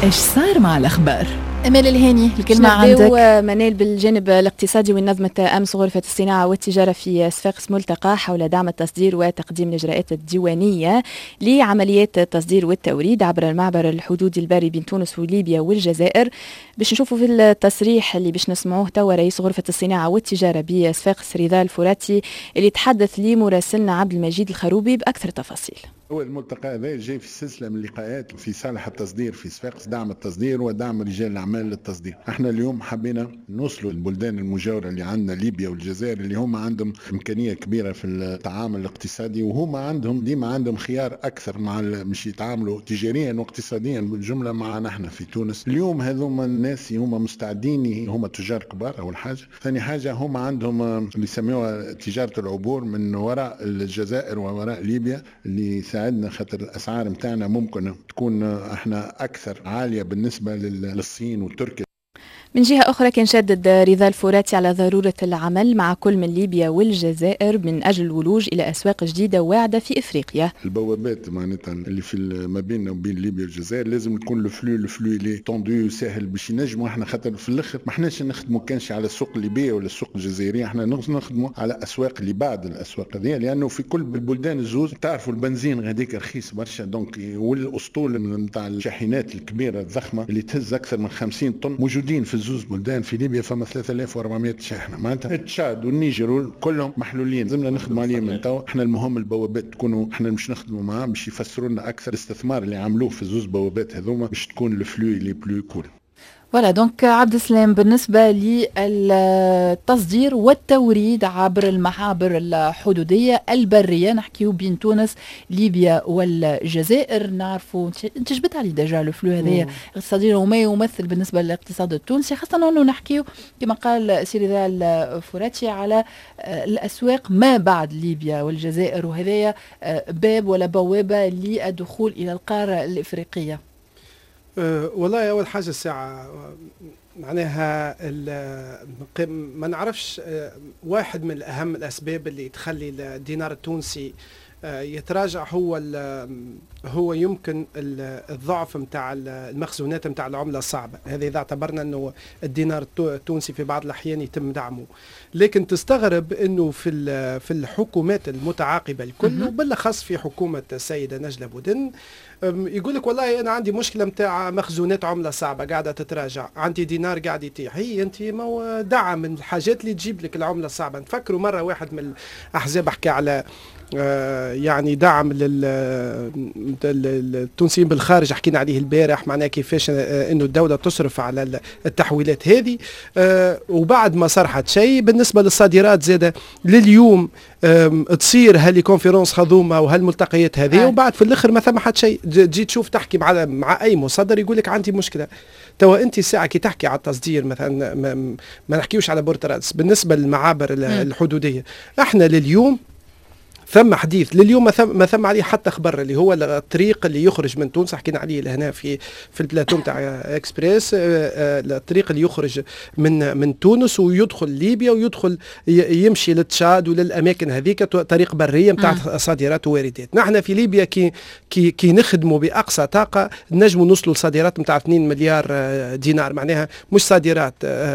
إيش صار مع الأخبار؟ أمال الهاني الكلمة عندك. منال بالجانب الاقتصادي ونظمت أمس غرفة الصناعة والتجارة في صفاقس ملتقى حول دعم التصدير وتقديم الإجراءات الديوانية لعمليات التصدير والتوريد عبر المعبر الحدودي البري بين تونس وليبيا والجزائر. باش نشوفوا في التصريح اللي باش نسمعوه توا رئيس غرفة الصناعة والتجارة بصفاقس رضا الفراتي اللي تحدث لمراسلنا عبد المجيد الخروبي بأكثر تفاصيل. هو الملتقى هذا جاي في سلسله من اللقاءات في صالح التصدير في صفاقس، دعم التصدير ودعم رجال الاعمال للتصدير. احنا اليوم حبينا نوصلوا البلدان المجاوره اللي عندنا ليبيا والجزائر اللي هم عندهم امكانيه كبيره في التعامل الاقتصادي، وهم عندهم ديما عندهم خيار اكثر مع مش يتعاملوا تجاريا واقتصاديا بالجمله مع نحن في تونس. اليوم هذوما الناس هم مستعدين، هم تجار كبار اول حاجه، ثاني حاجه هم عندهم اللي يسموها تجاره العبور من وراء الجزائر ووراء ليبيا اللي ساعدنا، خاطر الاسعار متاعنا ممكن تكون احنا اكثر عاليه بالنسبه للصين وتركيا. من جهة أخرى كان شدد رضا الفراتي على ضرورة العمل مع كل من ليبيا والجزائر من أجل الولوج إلى أسواق جديدة واعدة في إفريقيا. البوابات معناتها اللي في ما بيننا وبين ليبيا والجزائر لازم تكون الفلو اللي توندو وسهل باش ينجموا احنا، خاطر في الاخر ما احناش نخدموا كانش على السوق الليبيه ولا السوق الجزائريه، احنا نخدموا على اسواق اللي بعد الاسواق هذه، لانه في كل البلدان الزوز تعرفوا البنزين غاديك رخيص برشا، دونك والاسطول نتاع الشاحنات الكبيره الضخمه اللي تهز اكثر من 50 طن موجودين في زوز بلدان. في ليبيا فما 3400 شاحنه، معناتها تشاد والنيجر كلهم محلولين، لازمنا نخدموا عليهم من توا. احنا المهم البوابات تكونوا، احنا مش نخدموا معاهم باش يفسروا لنا اكثر الاستثمار اللي عملوه في زوز بوابات هذوما باش تكون الفلو اللي بلو كول. ولا دونك عبد السلام، بالنسبة للتصدير والتوريد عبر المعابر الحدودية البرية نحكيو بين تونس ليبيا والجزائر، نعرفوا انت جبت علي دجا الفلو هذايا اقتصاديا وما يمثل بالنسبة للاقتصاد التونسي، خاصة انه نحكيو كما قال سي رضا الفراتي على الأسواق ما بعد ليبيا والجزائر، وهذايا باب ولا بوابة للدخول إلى القارة الإفريقية. والله أول حاجة الساعة معناها ما نعرفش، واحد من أهم الأسباب اللي تخلي الدينار التونسي يتراجع هو يمكن الضعف متاع المخزونات متاع العملة الصعبة هذه، إذا اعتبرنا أنه الدينار التونسي في بعض الأحيان يتم دعمه. لكن تستغرب أنه في الحكومات المتعاقبة الكل وبالأخص في حكومة السيدة نجلة بودن يقول لك والله أنا عندي مشكلة متاع مخزونات عملة صعبة قاعدة تتراجع، عندي دينار قاعد يطيح. هي أنت ما دعم من الحاجات اللي تجيب لك العملة الصعبة. نفكروا مرة واحد من الأحزاب حكى على يعني دعم للتونسيين بالخارج، حكينا عليه البارح، معناه كيفاش انه الدولة تصرف على التحويلات هذه. وبعد ما صرحت شيء بالنسبة للصادرات زادة لليوم تصير هالي كونفيرونس خذومة وهالملتقيات هذه، وبعد في الاخر ما ثم حد شيء. جيت تشوف تحكي مع اي مصدر يقول لك عندي مشكلة. توا انت الساعة كي تحكي على التصدير مثلا ما نحكيوش على بورترالس بالنسبة للمعابر الحدودية، احنا لليوم ثم حديث لليوم ما ثم عليه حتى خبر اللي هو الطريق اللي يخرج من تونس، حكينا عليه لهنا في البلاتو تاع اكسبريس، الطريق اللي يخرج من تونس ويدخل ليبيا ويدخل يمشي للتشاد وللاماكن هذيك، طريق بريه نتاع صادرات وواردات. نحن في ليبيا كي نخدموا باقصى طاقه نجموا نوصلوا لصادرات نتاع 2 مليار دينار، معناها مش صادرات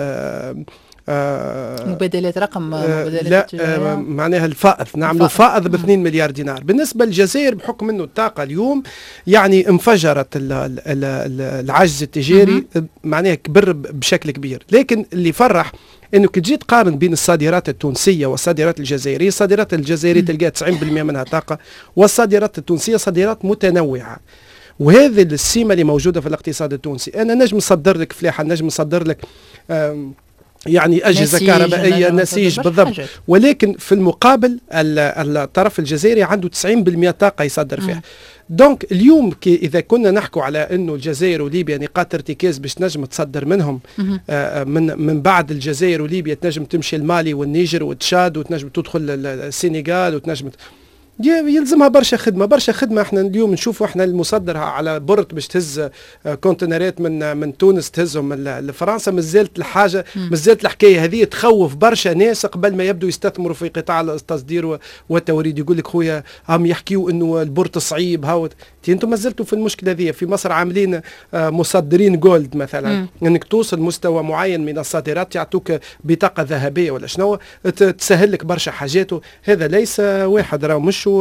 مبادلات رقم مبادلات لا معناها الفائض، نعملوا فائض ب 2 مليار دينار. بالنسبة للجزائر بحكم أنه الطاقة اليوم يعني انفجرت العجز التجاري، معناها كبر بشكل كبير. لكن اللي فرح انه كي تجي تقارن بين الصادرات التونسيه والصادرات الجزائريه، الصادرات الجزائريه تلقى 90% منها طاقه، والصادرات التونسيه صادرات متنوعه، وهذه السمه اللي موجوده في الاقتصاد التونسي. انا نجم نصدر لك فلاحه، نجم نصدر لك يعني أجهزة كهربائية، نسيج بالضبط، ولكن في المقابل الطرف الجزائري عنده 90% طاقة يصدر فيها. دونك اليوم إذا كنا نحكوا على أنه الجزائر وليبيا نقاط ارتكاز باش تنجم تصدر منهم، من بعد الجزائر وليبيا تنجم تمشي المالي والنيجر وتشاد، وتنجم تدخل السنغال، وتنجم يلزمها برشا خدمه. احنا اليوم نشوفوا احنا المصدر على برت باش تهز كونتينرات من تونس تهزهم لفرنسا. مازالت الحكايه هذه تخوف برشا ناس قبل ما يبدوا يستثمروا في قطاع التصدير والتوريد. يقول لك خويا هم يحكيوا انه البرت صعيب هاوت. انتم مازلتوا في المشكله هذه. في مصر عاملين مصدرين جولد مثلا، انك توصل مستوى معين من الصادرات يعطوك بطاقه ذهبيه ولا شنو، تسهل لك برشا حاجات. هذا ليس واحد راه مش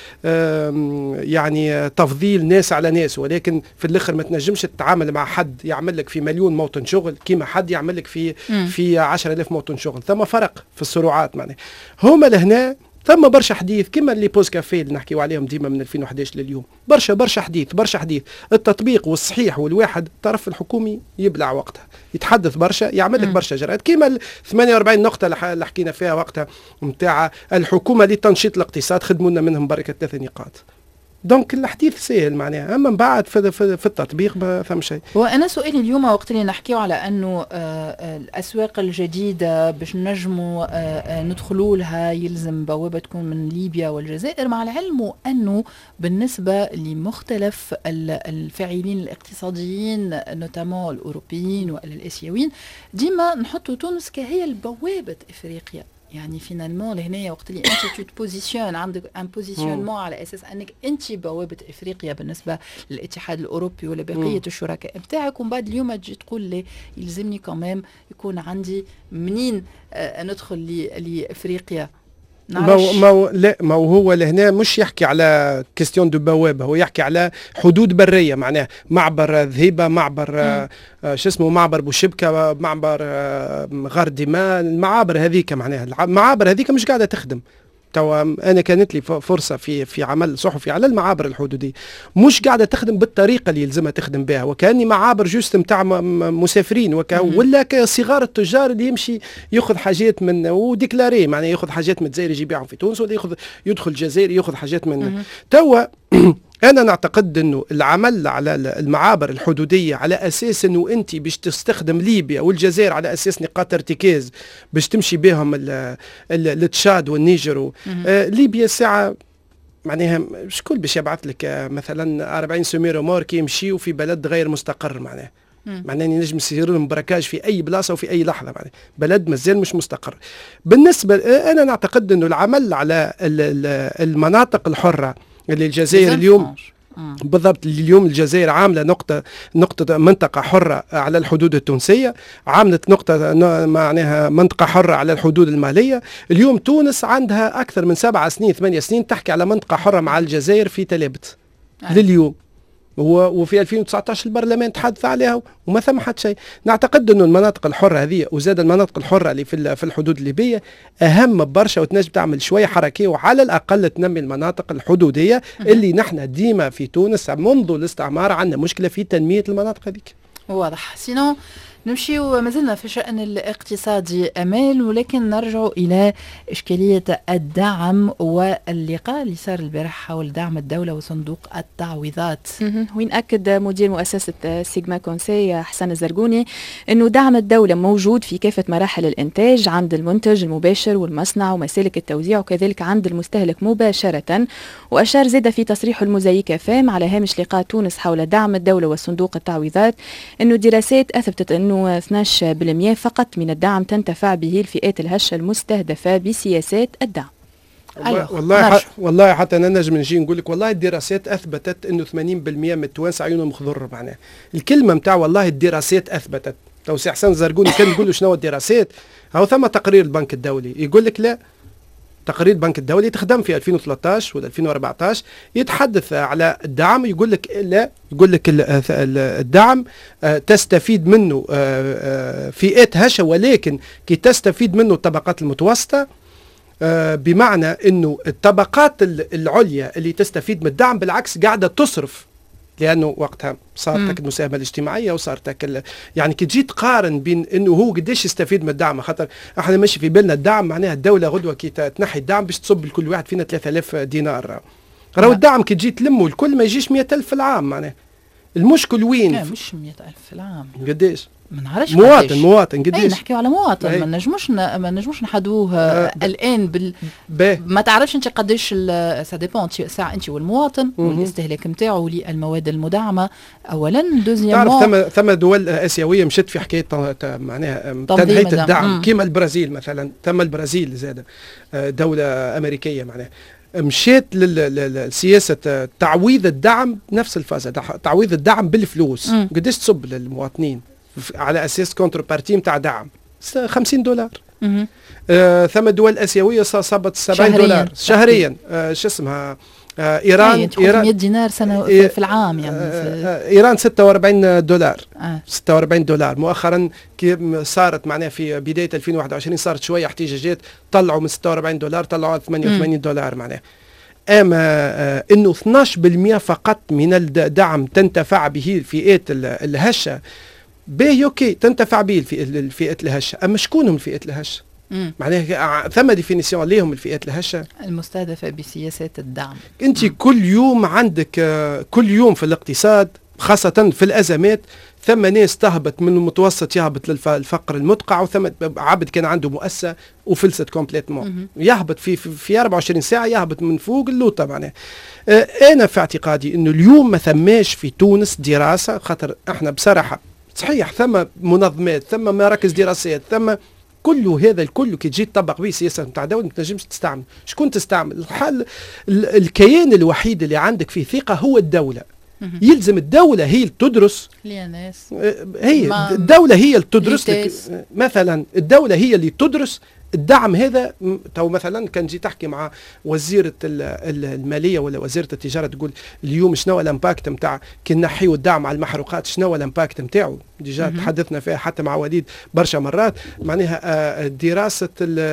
يعني تفضيل ناس على ناس، ولكن في الاخر ما تنجمش تتعامل مع حد يعمل لك في مليون موطن شغل كيما حد يعمل لك في 10,000 موطن شغل. ثم فرق في السرعات معناها. هما لهنا ثم برشا حديث كما اللي بوز كافيه اللي نحكيو عليهم ديما من 2011 لليوم. برشا حديث التطبيق والصحيح والواحد الطرف الحكومي يبلع وقتها، يتحدث برشا، يعمل لك برشا جرائد كما 48 نقطه اللي حكينا فيها وقتها نتاع الحكومه لتنشيط الاقتصاد، خدموا لنا منهم بركه 3 نقاط. دونك الحديث سهل معناها، اما من بعد في التطبيق ما فهم شيء. وانا سؤالي اليوم وقت اللي نحكيو على انه الاسواق الجديده باش نجموا ندخلوا لها يلزم بوابه تكون من ليبيا والجزائر، مع العلم انه بالنسبه لمختلف الفاعلين الاقتصاديين نوتامون الاوروبيين والاسيويين ديما نحطوا تونس كهي البوابه افريقيا. يعني فينالمون لهنا وقت اللي انت تبوزيسيون عندك ان بوزيسيونمون على اساس انك انت بوابه افريقيا بالنسبه للاتحاد الاوروبي ولا بقيه الشركاء نتاعك، ومن بعد اليوم تجي تقول لي يلزمني كمان يكون عندي منين ندخل لافريقيا. ما هو لهنا مش يحكي على كيستيون دو بوابه، هو يحكي على حدود بريه معناها معبر ذهيبه، معبر معبر بوشبكه، معبر غارديما، المعابر هذيك معناها المعابر هذيك مش قاعده تخدم. توا انا كانت لي فرصه في عمل صحفي على المعابر الحدوديه، مش قاعده تخدم بالطريقه اللي يلزمها تخدم بها، وكاني معابر جوست نتاع مسافرين ولا كصغار التجار اللي يمشي ياخذ حاجات من وديكلاري معناها ياخذ حاجات من الجزائر يجي يبيعهم في تونس، ولا يدخل الجزائر ياخذ حاجات من توا أنا نعتقد أنه العمل على المعابر الحدودية على أساس أنه أنت باش تستخدم ليبيا والجزائر على أساس نقاط ارتكاز باش تمشي بهم لتشاد والنيجر. ليبيا ساعة معناها شكون باش يبعث لك مثلا 40 سمير مارك يمشيوا في بلد غير مستقر معناها معناه نجم يصير لهم براكاج في اي بلاصه وفي اي لحظه معناه بلد مازال مش مستقر. بالنسبه انا نعتقد انه العمل على المناطق الحره اللي الجزائر اليوم بالضبط اليوم الجزائر عامله نقطه منطقه حره على الحدود التونسيه، عاملت نقطه معناها منطقه حره على الحدود الماليه. اليوم تونس عندها اكثر من 7 سنين 8 سنين تحكي على منطقه حره مع الجزائر في تلابت لليوم، وفي 2019 البرلمان تحدث عليها وما ثم حتى شيء. نعتقد انه المناطق الحره هذه وزاد المناطق الحره اللي في الحدود الليبيه اهم برشا، وتنجم تعمل شويه حركيه وعلى الاقل تنمي المناطق الحدوديه اللي نحن ديما في تونس منذ الاستعمار عندنا مشكله في تنميه المناطق هذيك. واضح. سينو نمشي ومازلنا في شأن الاقتصادي أمال، ولكن نرجع إلى إشكالية الدعم واللقاء اللي صار البارح حول دعم الدولة وصندوق التعويضات. وين أكد مدير مؤسسة سيجما كونسي حسن الزرقوني أنه دعم الدولة موجود في كافة مراحل الإنتاج عند المنتج المباشر والمصنع ومسالك التوزيع وكذلك عند المستهلك مباشرة. وأشار زيادة في تصريح المزيكا فام على هامش لقاء تونس حول دعم الدولة وصندوق التعويضات أنه دراسات أثبتت أنه 12% فقط من الدعم تنتفع به الفئات الهشة المستهدفة بسياسات الدعم. والله حتى انا نجم نجي نقول لك والله الدراسات اثبتت انه 80% من التوانس عيونهم خضر معناها. الكلمه نتاع والله الدراسات اثبتت، تو سي حسن زرقوني كان يقول له شنو الدراسات؟ هو ثم تقرير البنك الدولي يقول لك لا، تقرير البنك الدولي تخدم في 2013 ولا 2014 يتحدث على الدعم، يقول لك لا، يقول لك الدعم تستفيد منه فئات هشة، ولكن كي تستفيد منه الطبقات المتوسطة، بمعنى انه الطبقات العليا اللي تستفيد من الدعم بالعكس قاعدة تصرف، لانه وقتها صارت المساهمه الاجتماعيه وصارت يعني كي تجي تقارن بين انه هو قديش يستفيد من الدعم، خاطر احنا ماشي في بالنا الدعم معناها الدوله غدوه كي تنحي الدعم باش تصب لكل واحد فينا 3000 دينار. راهو الدعم كي تجي تلمه الكل ما يجيش 100,000 في العام معناها. المشكل وين؟ مش 100,000 في العام. قديش؟ ما نعرفش مواطن قديش. نحكيو على مواطن، ما نجموش نحدوه الان ما تعرفش انت قداش سا ديبون ساعه انت والمواطن والاستهلاك نتاعو للمواد المدعمه اولا. تعرف ثم دول اسيويه مشت في حكايه معناها تنهيه الدعم كيما البرازيل مثلا. ثم البرازيل زاد دوله امريكيه معناها مشيت للسياسه تعويض الدعم نفس الفازه، تعويض الدعم بالفلوس. قديش تصب للمواطنين على اساس كونتر بارتي نتاع دعم $50. ثم دول اسيويه صابت $70 شهريا. شو اسمها ايران 100 دينار سنه في العام يعني. ايران $46. $46 مؤخرا كي صارت معناها في بدايه 2021 صارت شويه احتجاجات، طلعوا من $46 طلعوا $88 معناها. اما انه 12% فقط من الدعم تنتفع به الفئات الهشه باهي اوكي تنتفع به الفئات الهشه. اما شكونهم الفئات الهشه؟ معناها ثم ديفينيسيون ليهم الفئات الهشه المستهدفه بسياسات الدعم. انت كل يوم عندك كل يوم في الاقتصاد خاصه في الازمات ثم ناس تهبط من المتوسط يهبط للفقر المدقع، وثم عبد كان عنده مؤسسه وفلست كومبليتمون يهبط في 24 ساعه يهبط من فوق اللوطه معناها. انا في اعتقادي انه اليوم ما ثماش في تونس دراسه، خاطر احنا بصراحه صحيح ثم منظمات ثم مراكز دراسات ثم كل هذا الكل كي تجي تطبق به سياسه نتاع دوله ما تنجمش تستعمل. شكون تستعمل؟ الحل الكيان الوحيد اللي عندك فيه ثقه هو الدوله. يلزم الدوله هي اللي تدرس هي الدوله هي اللي تدرس مثلا الدوله هي اللي تدرس الدعم هذا. تو مثلا كان جي تحكي مع وزيره الماليه ولا وزيره التجاره تقول اليوم شنو الامباكت نتاع كي نحيو الدعم على المحروقات، شنو الامباكت نتاعو. ديجا تحدثنا فيها حتى مع وليد برشا مرات معناها دراسه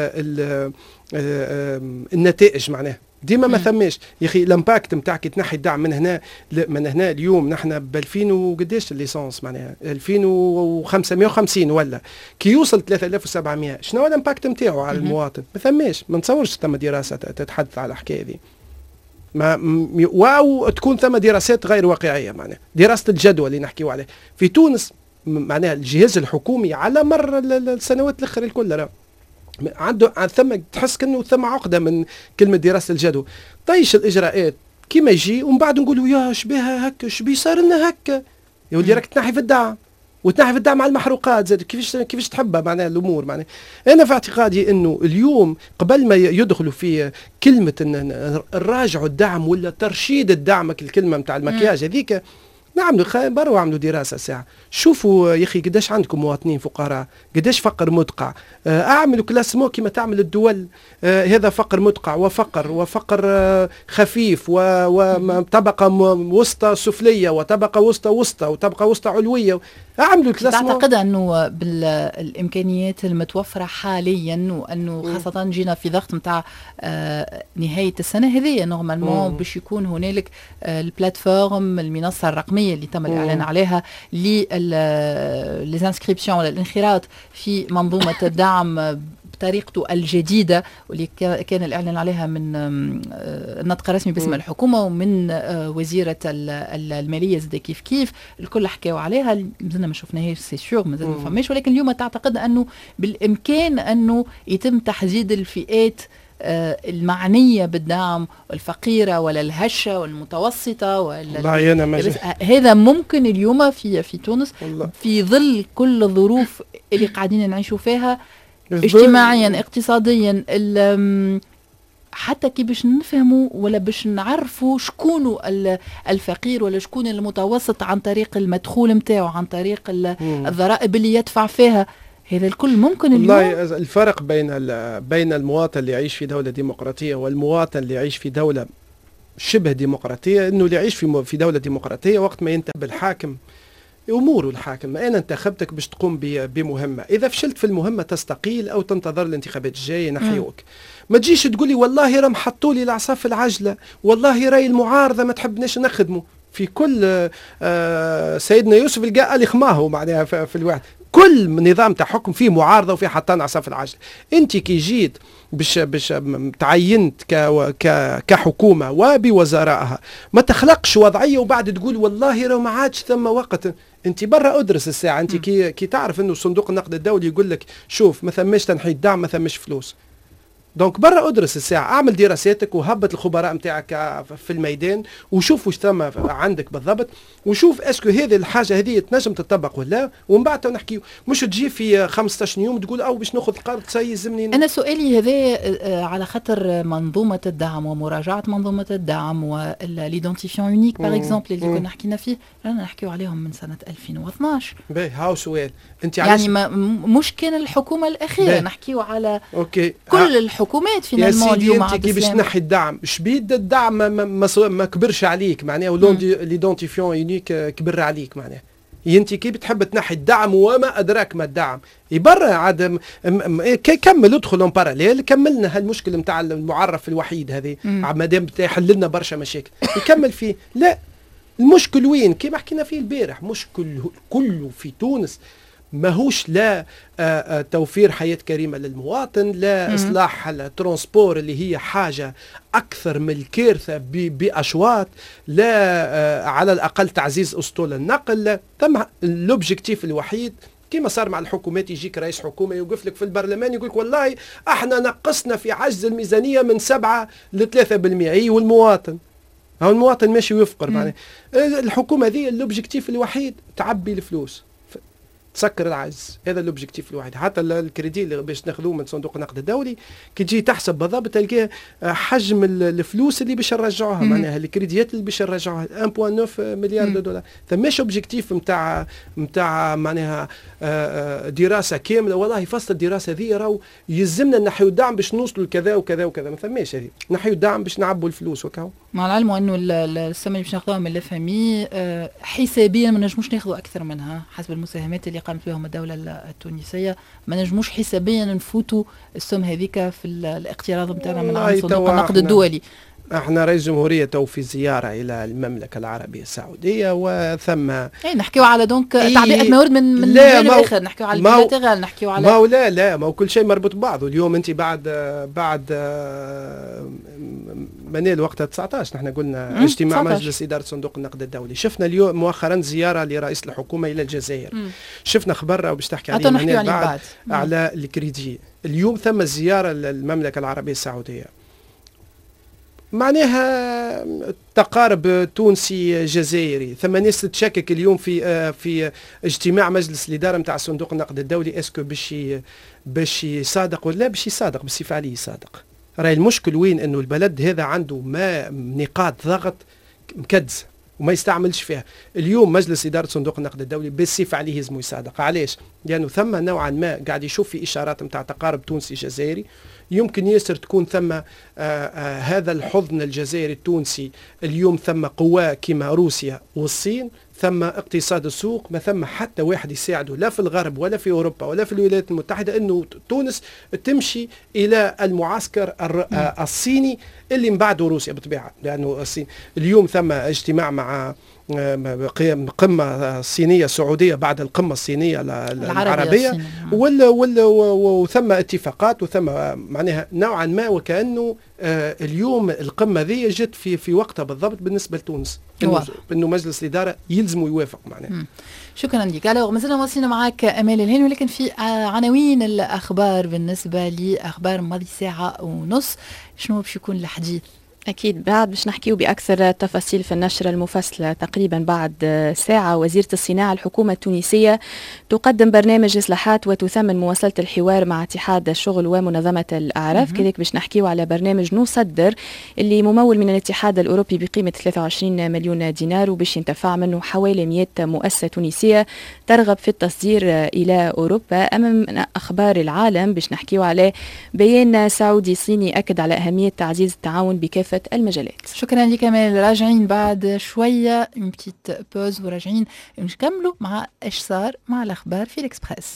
النتائج معناها ديما ما ثماش يا اخي. الامباكت نتاعك تنحي الدعم من هنا اليوم نحن ب 2000 وقداش الليسونس معناها 2550 ولا كي يوصل 3700 شنو الامباكت نتاعو على المواطن؟ ما ثماش. ما نتصورش ثم دراسه تتحدث على الحكايه دي. واو تكون ثم دراسات غير واقعيه معناها. دراسه الجدوى اللي نحكيو عليه في تونس معناها الجهاز الحكومي على مر السنوات الاخر الكل عنده ثم تحس كأنه ثم عقدة من كلمة دراسة الجدوى. طيش الإجراءات كيما يجي ومن بعد نقولوا يا شبيها هكا شبي صار لنا هكا يا ولدي راك تنحي في الدعم وتنحي في الدعم على المحروقات زاد كيفاش تحبها معناها الأمور معناها. أنا في اعتقادي إنه اليوم قبل ما يدخلوا في كلمة إن الراجع الدعم ولا ترشيد الدعم الكلمة متاع المكياج هذيك نعملوا بروا عملوا دراسة ساعة شوفوا يا أخي قداش عندكم مواطنين فقراء قداش فقر مدقع. أعملوا كلاسمو كما تعمل الدول. هذا فقر مدقع وفقر خفيف وطبقة وسطى سفلية وطبقة وسطى وطبقة وسطى علوية. أعملوا كلاسمو. تعتقد أنه بالإمكانيات المتوفرة حاليا وأنه خاصة جينا في ضغط متاع نهاية السنة هذه نورمالمون باش يكون هنالك البلاتفورم المنصة الرقمية اللي تم الإعلان عليها للانسكريبسيون ولا الانخراط في منظومة الدعم بطريقته الجديدة واللي كان الإعلان عليها من النطق الرسمي باسم الحكومة ومن وزيرة المالية زي كيف الكل حكاوا عليها. مازلنا ما شفناهاش سي سيغ مازلنا ما فهمناش، ولكن اليوم تعتقد أنه بالإمكان أنه يتم تحديد الفئات المعنية بالدعم والفقيرة ولا الهشة والمتوسطة ولا هذا ممكن اليوم في تونس في ظل كل الظروف اللي قاعدين نعيشوا فيها اجتماعيا اقتصاديا حتى كي باش نفهموا ولا باش نعرفوا شكون الفقير ولا شكون المتوسط عن طريق المدخول متاعو عن طريق الضرائب اللي يدفع فيها. هذا الكل ممكن اليوم. والله الفرق بين المواطن اللي يعيش في دولة ديمقراطية والمواطن اللي يعيش في دولة شبه ديمقراطية انه اللي يعيش في دولة ديمقراطية وقت ما ينتخب الحاكم اموره الحاكم. انا انتخبتك باش تقوم بمهمة، اذا فشلت في المهمة تستقيل او تنتظر الانتخابات الجاية ينحيوك. ما تجيش تقولي والله راهم حطوا لي العصا في العجلة والله راي المعارضة ما تحبناش نخدمه. في كل سيدنا يوسف القاء اللي خماهو معناها في الواحد كل نظام تاع حكم فيه معارضه وفيه حطان عصا في العجل. انت كي جيت باش تعينت كحكومه وبوزرائها ما تخلقش وضعيه وبعد تقول والله لو ما عادش ثم وقت. انت برا ادرس الساعه، انت كي تعرف انه صندوق النقد الدولي يقول لك شوف ما ثماش تنحيد دعم، ما ثماش فلوس، دونك برا ادرس الساعه، اعمل دراساتك وهبط الخبراء نتاعك في الميدان وشوف واش ثم عندك بالضبط، وشوف اسكو هذه الحاجه هذه تنجم تطبق ولا، ومن بعد نحكي. مش تجي في 15 يوم تقول او باش ناخذ قرض سيلزمني. انا سؤالي هذا على خاطر منظومه الدعم ومراجعه منظومه الدعم واليدونتيفيون يونيك باغ اكزومبل اللي كنا حكينا فيه، رانا نحكيو عليهم من سنه 2012. باهي هاو سؤال انت يعني مش كان الحكومه الاخيره، نحكيو على اوكي كل الحكومات فينالمون اليوم. انت كي باش تنحي الدعم شبيد الدعم ما كبرش عليك معناها، ليدونتيفيون يونيك كبر عليك معناها. انت كي بتحب تنحي الدعم وما ادراك ما الدعم يبرر عاد كمل ادخل اون باراليل، كملنا هالمشكل نتاع المعرف الوحيد هذه مادام يحل لنا برشا مشاكل يكمل فيه. لا المشكل وين؟ كيما حكينا فيه البارح، مشكل كله في تونس ماهوش لا توفير حياة كريمة للمواطن، لا إصلاح الترانسبور اللي هي حاجة أكثر من الكارثة بأشواط، لا على الأقل تعزيز أسطول النقل. لا تم الأوبجيكتيف الوحيد كما صار مع الحكومات، يجيك رئيس حكومة يوقف لك في البرلمان يقولك والله احنا نقصنا في عجز الميزانية من 7 ل 3%. والمواطن هو المواطن ماشي ويفقر معناه. الحكومة ذي الأوبجيكتيف الوحيد تعبي الفلوس، تسكر العجز، هذا الاوبجيكتيف الوحيد. حتى الكريدي اللي باش ناخذوه من صندوق النقد الدولي كي تجي تحسب بالضبط تلقى حجم الفلوس اللي باش نرجعوها، معناها الكريديات اللي باش نرجعوها 1.9 مليار دولار. فماش اوبجيكتيف نتاع معناها دراسه كامله والله فصل الدراسه ذي راهو يلزمنا نحيو الدعم باش نوصلوا لكذا وكذا وكذا، ما ثماش هذه. نحيو الدعم باش نعبوا الفلوس وكاو. مع العلم انه السما اللي باش ناخذوها من الفامي حسابيا ما نجموش ناخذوا اكثر منها حسب المساهمات اللي قامت بهم الدوله التونسيه، ما نجموش حسابيا نفوتوا السم هذيك في الاقتراض نتاعنا من صندوق النقد الدولي. احنا رئيس جمهورية تو في زيارة إلى المملكة العربية السعودية وثم نحكيو على دونك تعبئة موارد من جانب آخر، نحكيو على البيلاتيرال، نحكيو على ما هو كل شيء مربوط ببعضه. اليوم أنت بعد منال وقتها 19 نحن قلنا اجتماع مجلس إدارة صندوق النقد الدولي. شفنا اليوم مؤخرا زيارة لرئيس الحكومة إلى الجزائر. شفنا خبر وباش تحكي عليه منال بعد على الكريدي. اليوم ثم زيارة للمملكة العربية السعودية، معناها تقارب تونسي جزائري. ثم ناس تشكك اليوم في اجتماع مجلس الإدارة نتاع صندوق النقد الدولي اسكو باش يصادق ولا باش يصادق بالصفة عليه يصادق. راهي المشكل وين؟ انه البلد هذا عنده ما نقاط ضغط مكدزه وما يستعملش فيها. اليوم مجلس إدارة صندوق النقد الدولي بالصفة عليه يلزمو يصادق. علاش؟ لأنه ثم نوعا ما قاعد يشوف في إشارات نتاع تقارب تونسي جزائري. يمكن ياسر تكون ثم هذا الحضن الجزائري التونسي اليوم ثم قوى كما روسيا والصين، ثم اقتصاد السوق، ما ثم حتى واحد يساعده لا في الغرب ولا في أوروبا ولا في الولايات المتحدة أنه تونس تمشي إلى المعسكر الصيني اللي من بعده روسيا بالطبيعة. لأنه الصين اليوم ثم اجتماع مع قمة صينية سعودية بعد القمة الصينية العربية، وثم اتفاقات وثم معناها نوعا ما وكأنه اليوم القمة ذي جت في وقتها بالضبط بالنسبة لتونس، إنه مجلس الإدارة يلزم يوافق معناها. شكرا لك. ما زلنا واصلين معك أمال الهين، ولكن في عناوين الأخبار بالنسبة لأخبار ماضي ساعة ونص شنو باش يكون الحديث؟ أكيد بعد باش نحكيو بأكثر تفاصيل في النشرة المفصلة تقريبا بعد ساعة. وزيرة الصناعة الحكومة التونسية تقدم برنامج إصلاحات وتثمن مواصلة الحوار مع اتحاد الشغل ومنظمة الأعراف. كذلك باش نحكيو على برنامج نصدر اللي ممول من الاتحاد الأوروبي بقيمة 23 مليون دينار وباش ينتفع منه حوالي 100 مؤسسة تونسية ترغب في التصدير إلى أوروبا. أمام أخبار العالم باش نحكيو على بيان سعودي صيني أكد على أهمية تعزيز التعاون بكافة المجالات. شكرا لك كمال. راجعين بعد شوية une petite pause وراجعين نكملوا مع ايش صار مع الأخبار في الإكسبريس.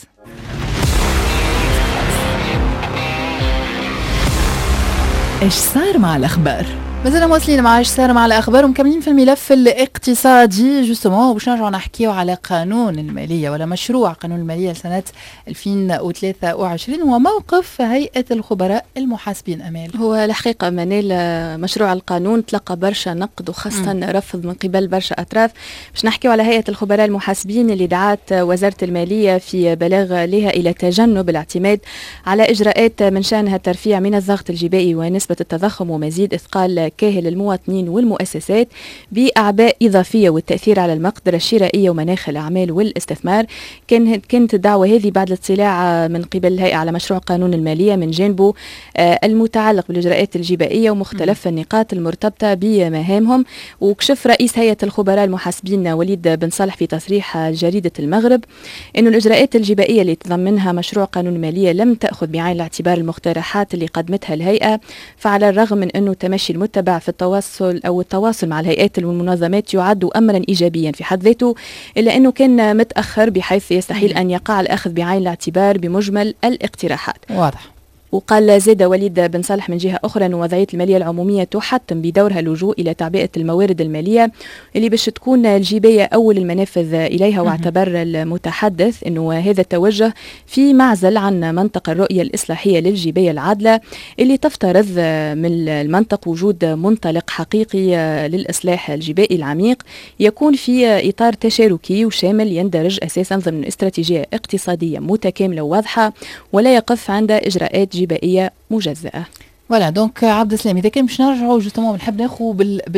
ايش صار مع الأخبار مازلنا مواصلين مع سارة مع الأخبار ومكملين في الملف الاقتصادي جوستومون باش نرجعوا نحكيو على قانون المالية ولا مشروع قانون المالية لسنة 2023 وموقف هيئة الخبراء المحاسبين. أمال هو الحقيقة منال مشروع القانون تلقى برشا نقد وخاصة رفض من قبل برشا أطراف. باش نحكيو على هيئة الخبراء المحاسبين اللي دعت وزارة المالية في بلاغ لها إلى تجنب الاعتماد على إجراءات من شأنها الترفيع من الضغط الجبائي ونسبة التضخم ومزيد إثقال كاهل المواطنين والمؤسسات بأعباء إضافية والتأثير على المقدرة الشرائية ومناخ الأعمال والاستثمار. كانت الدعوة هذه بعد الاطلاع من قبل الهيئة على مشروع قانون المالية من جانبه المتعلق بالإجراءات الجبائية ومختلف النقاط المرتبطة بمهامهم. وكشف رئيس هيئة الخبراء المحاسبين وليد بن صالح في تصريح جريدة المغرب أن الإجراءات الجبائية اللي تضمنها مشروع قانون المالية لم تأخذ بعين الاعتبار المقترحات اللي قدمتها الهيئة، فعلى الرغم من أنه تمشي المتبع في التواصل مع الهيئات والمنظمات يعد أمرا إيجابيا في حد ذاته، إلا أنه كان متأخر بحيث يستحيل أن يقع الأخذ بعين الاعتبار بمجمل الاقتراحات. واضح. وقال زاد وليد بن صالح من جهة أخرى أن وضعية المالية العمومية تحتم بدورها اللجوء إلى تعبئة الموارد المالية اللي باش تكون الجباية أول المنافذ إليها. واعتبر المتحدث أنه هذا التوجه في معزل عن منطق الرؤية الإصلاحية للجباية العادلة اللي تفترض من المنطق وجود منطلق حقيقي للإصلاح الجبائي العميق يكون في إطار تشاركي وشامل يندرج أساسا ضمن استراتيجية اقتصادية متكاملة وواضحة ولا يقف عند إجراءات جبائية مجزأة. ولا دونك عبد السلام اذا كان باش نرجعوا جوستومون بنحب ناخذ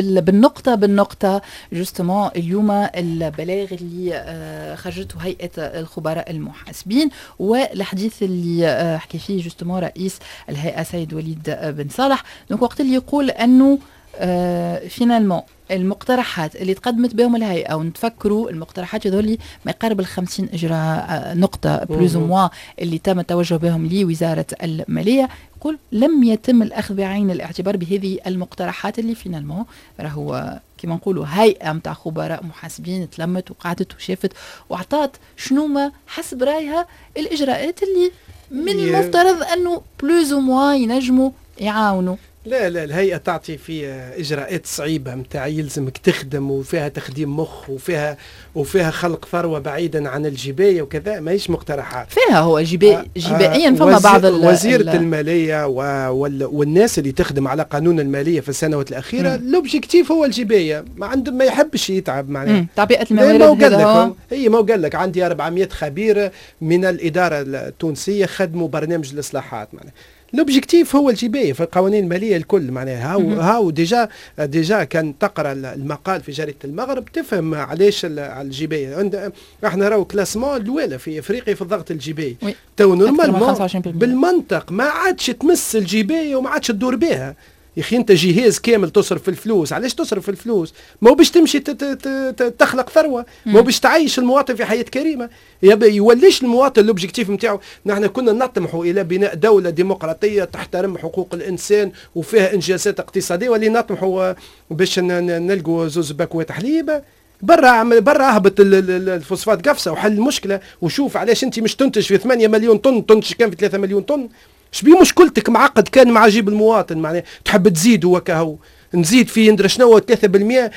بالنقطه جوستومون اليوم البلاغ اللي خرجته هيئه الخبراء المحاسبين والحديث اللي حكي فيه جوستومون رئيس الهيئه سيد وليد بن صالح. دونك وقت اللي يقول انه فينالمون المقترحات اللي تقدمت بهم الهيئة ونتفكروا المقترحات يظهر ما يقارب 50 إجراء نقطة بلوز موا اللي تم التوجه بهم لوزارة المالية، يقول لم يتم الأخذ بعين الاعتبار بهذه المقترحات اللي فينالمون راهو كما نقولوا هيئة متاع خبراء محاسبين تلمت وقعدت وشافت وعطات شنو ما حسب رايها الإجراءات اللي من المفترض أنه بلوز موا ينجموا يعاونوا. لا الهيئة تعطي في إجراءات صعيبة متاع يلزمك تخدم وفيها تخديم مخ وفيها خلق ثروة بعيدا عن الجباية وكذا، ماهيش مقترحات فيها هو جبائيا فما بعض وزيرة المالية والناس اللي تخدم على قانون المالية في السنوات الأخيرة الأوبجيكتيف هو الجباية، ما يحبش يتعب معناها تعبئة الموارد. ما قال لك عندي 400 خبير من الإدارة التونسية خدموا برنامج الإصلاحات معناها. الأوبجيكتيف هو الجباية في القوانين المالية الكل معناها. هاو ديجا كان تقرأ المقال في جريدة المغرب تفهم علاش الجباية. احنا راهو كلاسمون الأولى في أفريقيا في الضغط الجبايي تو نورمالمون بالمنطق ما عادش تمس الجباية وما عادش تدور بها. يا اخي انت جهاز كامل تصرف في الفلوس، علاش تصرف في الفلوس؟ ما هو باش تمشي تخلق ثروه، ما هو باش تعيش المواطن في حياه كريمه. يوليش المواطن الاوبجيكتيف نتاعو. نحن كنا نطمحوا الى بناء دوله ديمقراطيه تحترم حقوق الانسان وفيها انجازات اقتصاديه، واللي نطمحوا باش نلقوا زوز باكوات حليب برا اهبط الفوسفات قفصه وحل المشكله وشوف علاش انت مش تنتج في 8 مليون طن تنتج كان في 3 مليون طن. شبيه مشكلتك معقد كان مع جيب المواطن معناه تحب تزيد وكهو نزيد في ندري شنو 3%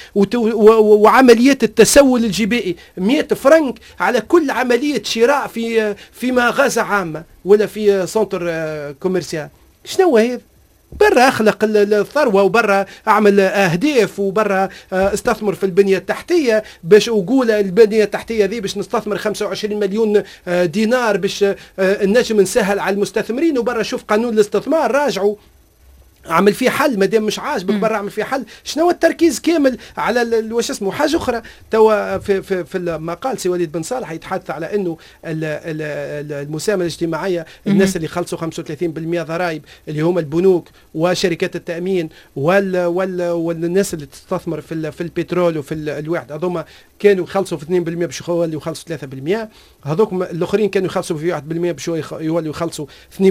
وعمليات التسول الجبائي 100 فرنك على كل عمليه شراء في مغازه عامه ولا في سنتر كوميرسيال. شنو هذا؟ برا اخلق الثروه وبرا اعمل اهداف وبرا استثمر في البنيه التحتيه باش اقول البنيه التحتيه ذي باش نستثمر 25 مليون دينار باش النجم نسهل على المستثمرين، وبرا شوف قانون الاستثمار راجعوا اعمل فيه حل مادام مش عاجبك برا اعمل فيه حل. شنو التركيز كامل على واش اسمه حاجه اخرى. توا في المقال سي وليد بن صالح يتحدث على انه المساهمه الاجتماعيه الناس اللي خلصوا 35% ضرائب اللي هم البنوك وشركات التامين والناس اللي تستثمر في البترول وفي الوحده هذوما كانوا يخلصوا في 2% باش يولوا يخلصوا 3%. هذوك الاخرين كانوا يخلصوا في 1% باش يولوا يخلصوا 2%.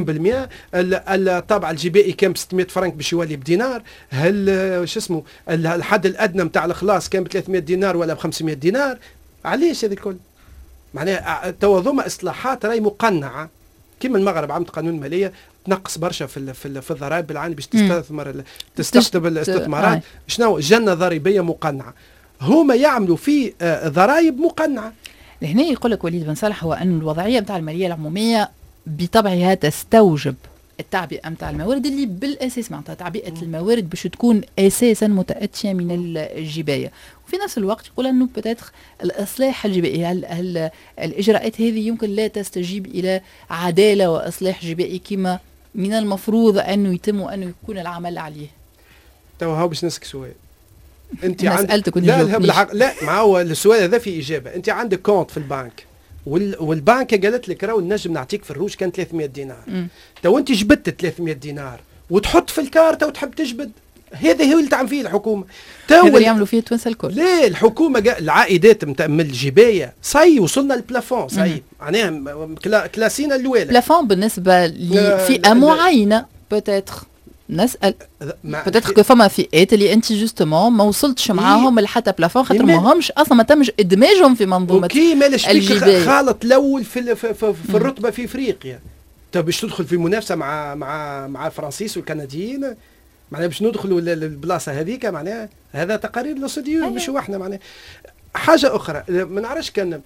الطابع الجبائي كان ب 600 فرنك باش يولي بدينار. هل شو اسمه الحد الادنى نتاع الاخلاص كان ب 300 دينار ولا ب 500 دينار. علاش هذا الكل؟ معناها تو ذوما اصلاحات راهي مقنعه كما المغرب عملت قانون الماليه تنقص برشا في الضرائب بالعين باش تستقطب الاستثمارات. شنو جنه ضريبيه مقنعه، هما يعملوا في ضرائب مقنعه. لهنا يقول لك وليد بن صالح هو أن الوضعية نتاع المالية العمومية بطبعها تستوجب التعبئة نتاع الموارد اللي بالأساس معناتها تعبئة الموارد باش تكون أساسا متأتية من الجباية، وفي نفس الوقت يقول أنه بتاتخ الإصلاح الجبائي الإجراءات هذه يمكن لا تستجيب إلى عدالة وإصلاح جبائي كما من المفروض أنه يتم وأنه يكون العمل عليه. تو هاو باش نسألك سؤال، انت عندك لا ما هو السؤال هذا في اجابه. انت عندك كونت في البنك والبنك قالت لك راهو نجم نعطيك في الروج كان 300 دينار. تو انت جبدت 300 دينار وتحط في الكارته وتحب تجبد، هذا هو اللي تعمل فيه الحكومه. هذا اللي يعملوا فيه التوانسه الكل. لا الحكومه العائدات من الجبايه وصلنا للبلافون معناها كلاسينا الاولى. بلافون بالنسبه لفئه معينه بتاتخ نسال بتاتخ كو فما فئات اللي انت جوستومون ما وصلتش معاهم لحتى بلافون خاطر ما همش اصلا ما تمش ادماجهم في منظومه الجبايه. خالط الاول في الرتبه في افريقيا. طب باش تدخل في منافسه مع الفرنسيس والكنديين معناها باش ندخلوا للبلاصه هذيك معناها هذا تقارير لوسيديو مش احنا معناها. حاجه اخرى ما نعرفش كان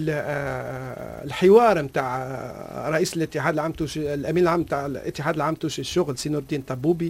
الحوار نتاع رئيس الاتحاد العام الامين العام نتاع الاتحاد العام توشي الشغل سي نور الدين طبوبي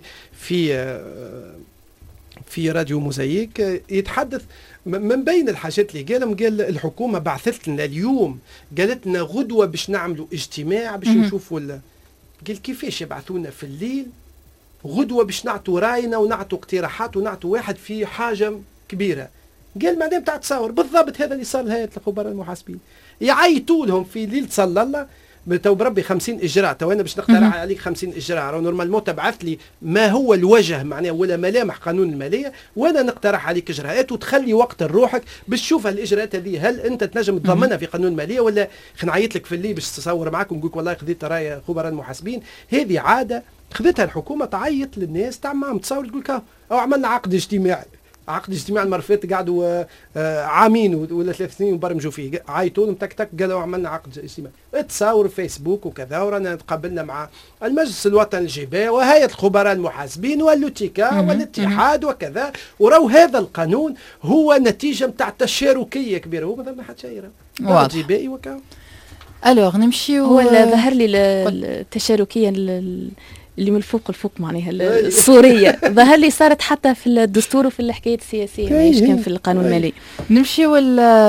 في راديو موزايك يتحدث من بين الحاجات اللي قال الحكومه بعثت لنا اليوم قالت لنا غدوه باش نعملوا اجتماع باش نشوفوا قال كيفاش يبعثونا في الليل غدوه باش نعطوا راينا ونعطوا اقتراحات ونعطوا واحد في حاجه كبيره. قال معناه بتاع تصور بالضبط هذا اللي صار لهيئه الخبراء المحاسبين يعيطوا لهم في ليله صلى الله تو بربي 50 اجراء. تو انا باش نقترح عليك 50 اجراء راه نورمالمون تبعث لي ما هو الوجه معناه ولا ملامح قانون الماليه وانا نقترح عليك اجراءات وتخلي وقت لروحك باش تشوف الاجراءات هذه هل انت تنجم تضمنها في قانون الماليه ولا نعيط لك في الليل باش تصور معاك ونقول لك والله خذيت راي خبراء المحاسبين. هذه عاده خذتها الحكومه تعيط للناس تعمل معهم تصور تقول لك او عملنا عقد اجتماعي المره فاتت قعدوا عامين ولا 3 سنين وبرمجوا فيه عيطوا لهم تك تك قالوا عملنا عقد اجتماعي تصور فيسبوك وكذا ورانا تقابلنا مع المجلس الوطني للجبايه وهيئه الخبراء المحاسبين واللوتيكا والاتحاد وكذا وراو هذا القانون هو نتيجه نتاع تشاركيه كبيره هو ما ثم حتى شيء جبائي وكذا. الوغ نمشيو هو ظهر لي التشاركيه اللي من الفوق معناها الصوريه ظهر لي صارت حتى في الدستور وفي الحكايات السياسيه ماهيش كان في القانون المالي. نمشيو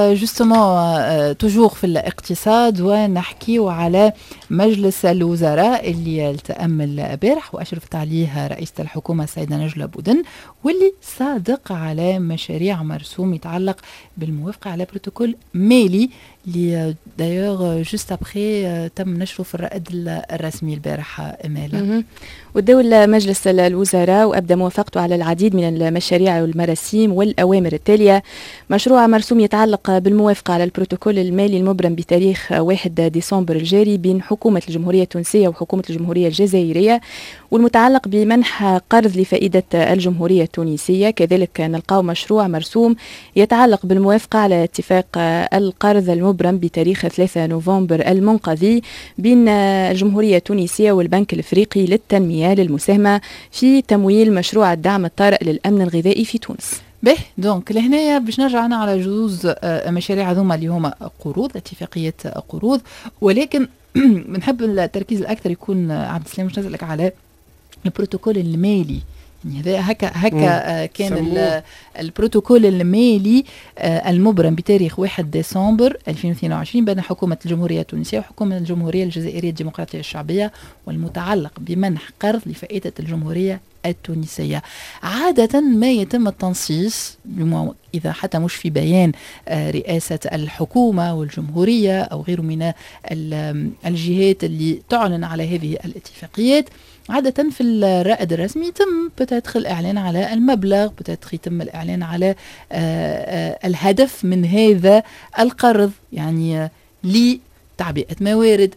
جوستومون توجور في الاقتصاد ونحكيو على مجلس الوزراء اللي التأمل البارح واشرفت عليه رئيسة الحكومه السيده نجلة بودن واللي صادق على مشاريع مرسوم يتعلق بالموافقه على بروتوكول مالي اللي دايوغ جوست ابخي تم نشره في الرائد الرسمي البارح اماله. والدولة مجلس الوزراء وأبدى موافقته على العديد من المشاريع والمراسيم والأوامر التالية. مشروع مرسوم يتعلق بالموافقة على البروتوكول المالي المبرم بتاريخ 1 ديسمبر الجاري بين حكومة الجمهورية التونسية وحكومة الجمهورية الجزائرية والمتعلق بمنح قرض لفائدة الجمهورية التونسية. كذلك نلقاو مشروع مرسوم يتعلق بالموافقة على اتفاق القرض المبرم بتاريخ 3 نوفمبر المنقضي بين الجمهورية التونسية والبنك الإفريقي للتنمية للمساهمة في تمويل مشروع الدعم الطارئ للأمن الغذائي في تونس. به دونك لهنا باش نرجع على جزء مشاريع هذوما اللي هما قروض اتفاقية قروض ولكن بنحب التركيز الأكثر يكون عبد السلام باش نسألك على البروتوكول المالي. يعني هذا هكا كان البروتوكول المالي المبرم بتاريخ 1 ديسمبر 2022 بين حكومة الجمهورية التونسية وحكومة الجمهورية الجزائرية الديمقراطية الشعبية والمتعلق بمنح قرض لفائدة الجمهورية التونسية. عادة ما يتم التنصيص إذا حتى مش في بيان رئاسة الحكومة والجمهورية أو غيره من الجهات اللي تعلن على هذه الاتفاقيات عادة في الرائد الرسمي يتم بتدخل الإعلان على المبلغ يتم الإعلان على الهدف من هذا القرض يعني لتعبئة موارد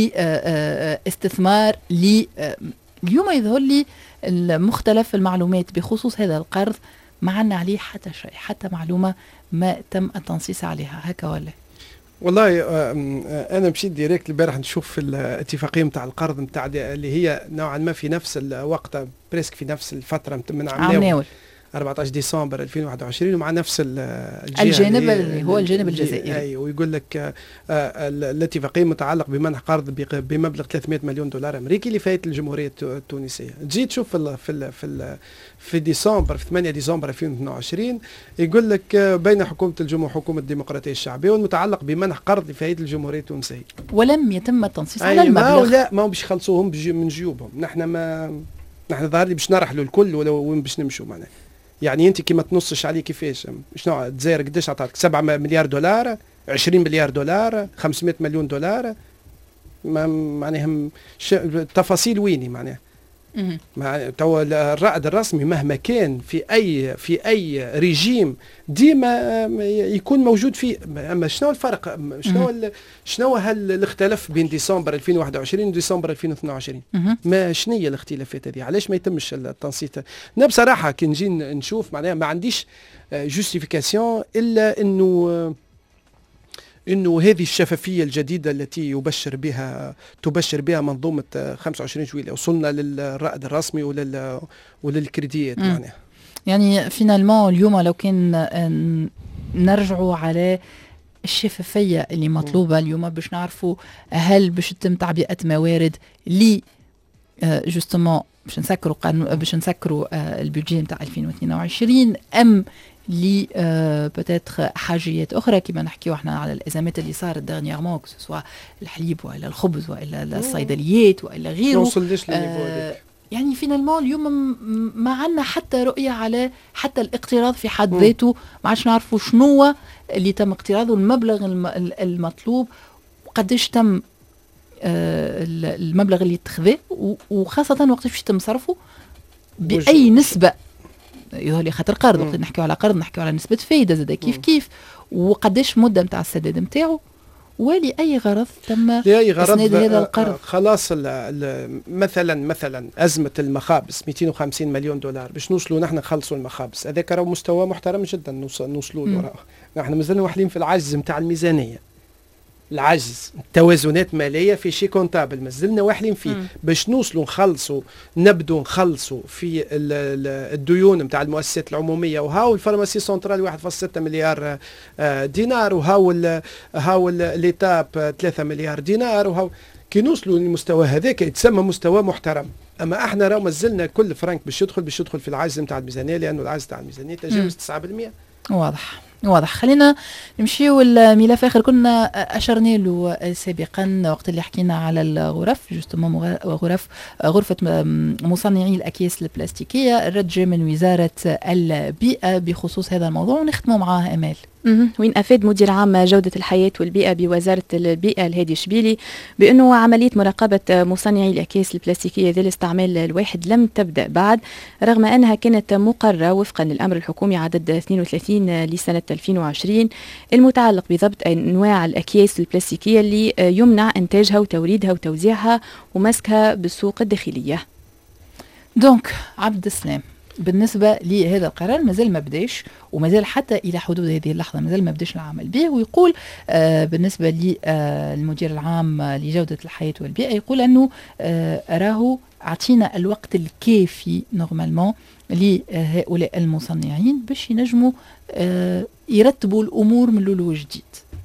لاستثمار اليوم يظهر لي المختلف المعلومات بخصوص هذا القرض ما عنا عليه حتى شيء حتى معلومة ما تم التنصيص عليها هكا ولا والله انا مشيت ديريكت البارح نشوف في الاتفاقيه نتاع القرض نتاع اللي هي نوعا ما في نفس الوقت، بريسك في نفس الفتره من عام 14 ديسمبر 2021، ومع نفس الجانب اللي هو الجانب الجزائري. اي، ويقول لك الاتفاقيه متعلق بمنح قرض بمبلغ 300 مليون دولار امريكي لفائده الجمهوريه التونسيه. تجي تشوف في ديسمبر، في 8 ديسمبر 2022 يقول لك بين حكومه الجمهوريه وحكومه الديمقراطيه الشعبيه والمتعلق بمنح قرض لفائده الجمهوريه التونسيه. ولم يتم التنصيص على المبلغ. لا، ما باش يخلصوهم من جيوبهم. نحن ظاهر لي باش نرحلوا الكل ولا وين باش نمشوا معناها. يعني انت كي ما تنصش عليه كيفاش؟ شنو الجزائر قداش عطاتك؟ 7 مليار دولار، 20 مليار دولار، 500 مليون دولار، معناها التفاصيل ويني معناها. تو الرائد الرسمي مهما كان في اي ريجيم ديما يكون موجود فيه. اما شنو الفرق؟ شنو الاختلاف بين ديسمبر 2021 وديسمبر 2022؟ ما شنية الاختلافات هذه؟ علاش ما يتمش التنصيت؟ انا بصراحه كي نجي نشوف معناها ما عنديش جوستيفيكاسيون الا انه هذه الشفافيه الجديده التي تبشر بها منظومه 25 جويلية وصلنا للرائد الرسمي وللكريديات معناها. يعني فينالمون اليوم لو كان نرجعوا على الشفافيه اللي مطلوبه اليوم باش نعرفوا هل باش تتم تعبئه موارد لي جوستومون باش نسكروا البودجي نتاع 2022 ام لي بتاتر حاجيات اخرى كما نحكيو احنا على الازمات اللي صارت ديرنييرمون سواء الحليب والا الخبز والا الصيدليات والا غيره. يعني فينالمون اليوم ما عندنا حتى رؤيه على حتى الاقتراض في حد ذاته، ما عادش نعرفوا شنو اللي تم اقتراضه، المبلغ المطلوب وقداش تم المبلغ اللي اتخذه، وخاصه وقت باش يتم صرفه باي نسبه. يظهر خاطر قرض، وقت نحكيو على قرض نحكيو على نسبه فايده زاد كيف وقداش مده نتاع السداد نتاعو ولأي غرض تم اسناد هذا القرض. خلاص مثلا ازمه المخابز 250 مليون دولار باش نوصلوا نحن نخلصوا المخابز، هذاك راه مستوى محترم جدا نوصلوا له. نحن مازلنا واحدين في العجز نتاع الميزانيه، العجز توازنات ماليه في شي كونتابل مازلنا واحدين فيه. باش نوصلوا نبدو نخلصوا في الديون نتاع المؤسسات العموميه، وهاو الفارماسي سنترال 1.6 مليار دينار، وهاو ليتاب 3 مليار دينار، وهاو كي نوصلوا للمستوى هذاك يتسمى مستوى محترم. اما احنا راه مازلنا كل فرنك باش يدخل في العجز نتاع الميزانيه، لانه العجز نتاع الميزانيه تجاوز 9%. واضح. خلينا نمشيو الملف اخر كنا اشرنا له سابقا وقت اللي حكينا على الغرف، جوستومون غرفه مصنعي الاكياس البلاستيكيه. الرد جاء من وزاره البيئه بخصوص هذا الموضوع، ونختموا معاه امال. وين أفاد مدير عام جودة الحياة والبيئة بوزارة البيئة الهادي شبيلي بأنه عملية مراقبة مصنعي الأكياس البلاستيكية ذي الاستعمال الواحد لم تبدأ بعد، رغم أنها كانت مقررة وفقا للأمر الحكومي عدد 32 لسنة 2020 المتعلق بضبط أنواع الأكياس البلاستيكية اللي يمنع إنتاجها وتوريدها وتوزيعها ومسكها بالسوق الداخلية. دونك عبد السلام، بالنسبة لهذا القرار مازال ما بداش، ومازال حتى إلى حدود هذه اللحظة مازال ما بداش العمل به. ويقول بالنسبة للمدير العام لجودة الحياة والبيئة، يقول أنه راهو عطينا الوقت الكافي نورمالمون لهؤلاء المصنعين باش ينجموا يرتبوا الأمور من الأول وجديد.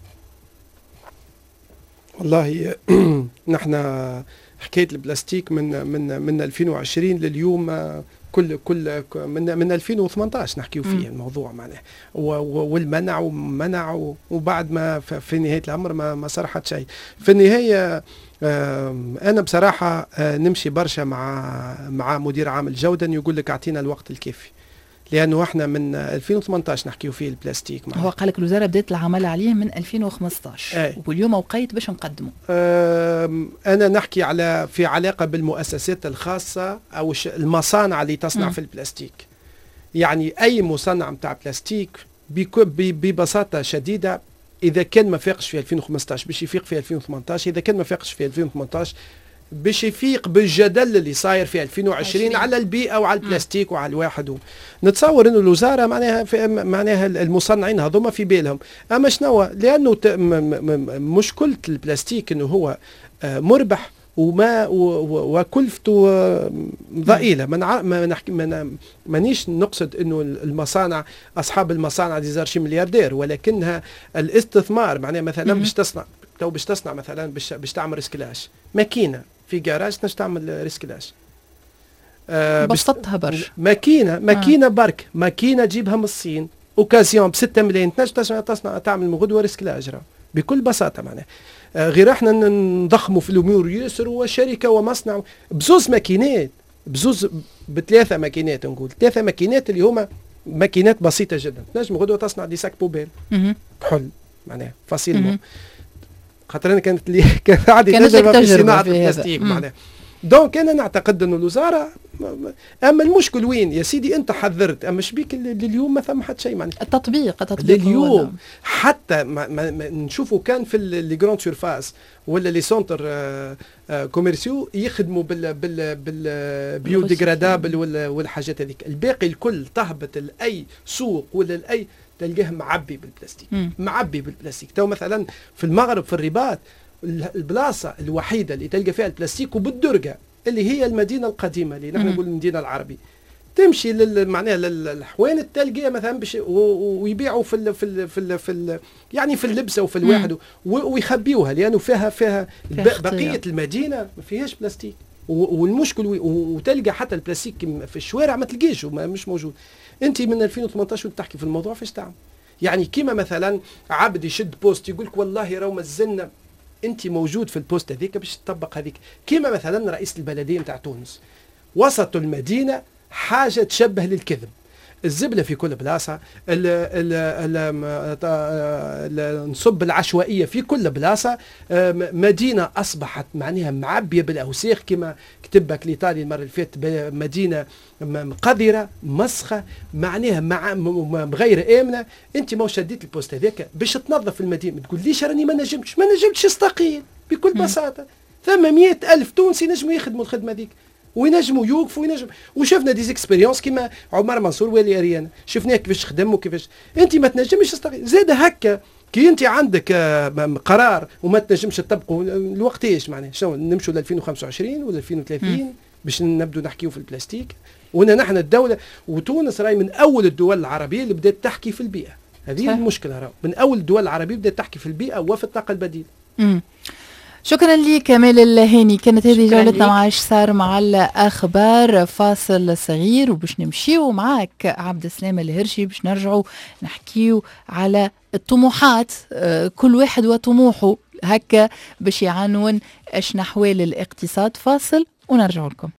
والله نحن حكاية البلاستيك من 2020 لليوم كل من 2018 نحكيو فيه الموضوع معناه، والمنع وبعد ما في نهاية الأمر ما صرحت شيء. في النهاية أنا بصراحة نمشي برشا مع مدير عام الجودة يقول لك أعطينا الوقت الكافي، لأنه احنا من 2018 نحكيو فيه البلاستيك هو قال لك الوزارة بدأت العمل عليه من 2015 واليوم وقيت باش نقدمه. أنا نحكي في علاقة بالمؤسسات الخاصة أو المصانع اللي تصنع في البلاستيك. يعني أي مصنع متاع بلاستيك ببساطة شديدة إذا كان ما فاقش في 2015 باش يفيق في 2018، إذا كان ما فاقش في 2018 باش يفيق بالجدل اللي صاير في 2020 على البيئه وعلى البلاستيك وعلى الواحد. نتصور انه الوزاره معناها المصنعين هذوما في بالهم، اما شنو لانه مشكله البلاستيك انه هو مربح وما وكلفته ضئيله. مانيش نقصد انه المصانع اصحاب المصانع ديزارشي ملياردير، ولكنها الاستثمار. معناها مثلا باش تصنع مثلا باش تعمل ريسكلاج ماكينه في جراج باش تعمل ريسكلاج، بسطتها برشا. ماكينه برك ماكينه تجيبها من الصين اوكازيون ب 6 ملايين تصنع تعمل من غدوه ريسكلاج بكل بساطه. معناها غير احنا نضخموا في الامور ياسر، وشركه ومصنع بزوز ماكينات بثلاثه ماكينات، نقول 3 ماكينات اللي هما ماكينات بسيطه جدا تنجم غدوه تصنع دي ساك بوبيل كحول معناها فاسيلمون. خاطر انا كانت عندي تجربه في صناعه البلاستيك معناها. دونك انا نعتقد انه الوزاره، اما المشكل وين يا سيدي؟ انت حذرت، اما شبيك اليوم ما ثم حتى شيء معناها. التطبيق اليوم حتى ما نشوفوا كان في لي جراند سيرفاس ولا لي سونتر كوميرسيو يخدموا بالبيو ديغرادابل والحاجات هذيك. الباقي الكل تهبط لاي سوق ولا لاي تلقاه معبي بالبلاستيك. معبي بالبلاستيك. تو مثلا في المغرب في الرباط البلاصه الوحيده اللي تلقى فيها البلاستيك وبالدرجه اللي هي المدينه القديمه اللي نحن نقول المدينه العربي. تمشي معناها للحوانت تلقى مثلا ويبيعوا في يعني في اللبسه وفي الواحد ويخبيوها، لانه فيها بقيه المدينه ما فيهاش بلاستيك. والمشكل وتلقى حتى البلاستيك في الشوارع ما تلقيش مش موجود. انت من 2018 وانت تحكي في الموضوع فاش تعمل؟ يعني كيما مثلا عبد يشد بوست يقول لك والله راهو مازلنا، انت موجود في البوست هذيك باش تطبق هذيك. كيما مثلا رئيس البلديه نتاع تونس وسط المدينه حاجه تشبه للكذب، الزبله في كل بلاصه، نصب العشوائيه في كل بلاصه، مدينه اصبحت معناها معبيه بالاوساخ كما كتبك الايطالي المره اللي فاتت، مدينه قذره مسخه معناها غير امنه. انت ما شديت البوست هذاك باش تنظف المدينه، ما تقوليش راني ما نجمتش استقيل بكل بساطه. ثم 100,000 تونسي نجموا يخدموا الخدمه هذيك وينجموا يوقفوا وشفنا دي اكسبيريونس كيما عمر منصور والي اريانا، شفناه كيفاش خدم وكيفاش. انت ما تنجمش تستقيل زاد هكا كي انت عندك قرار وما تنجمش تطبقوا الوقتاش. معناها شنو نمشوا ل 2025 ولا 2030 باش نبدو نحكيو في البلاستيك؟ ونا نحن الدوله وتونس راهي من اول الدول العربيه اللي بدات تحكي في البيئه. هذه المشكله راهو من اول الدول العربيه بدات تحكي في البيئه وفي الطاقه البديله. شكرا لك كمال الهاني. كانت هذه جولتنا مع ايش صار مع الاخبار. فاصل صغير وباش نمشيو معك عبد السلام الهرشي باش نرجعوا نحكيو على الطموحات، كل واحد وطموحه هكا باش يعنون اش نحوال الاقتصاد. فاصل ونرجع لكم.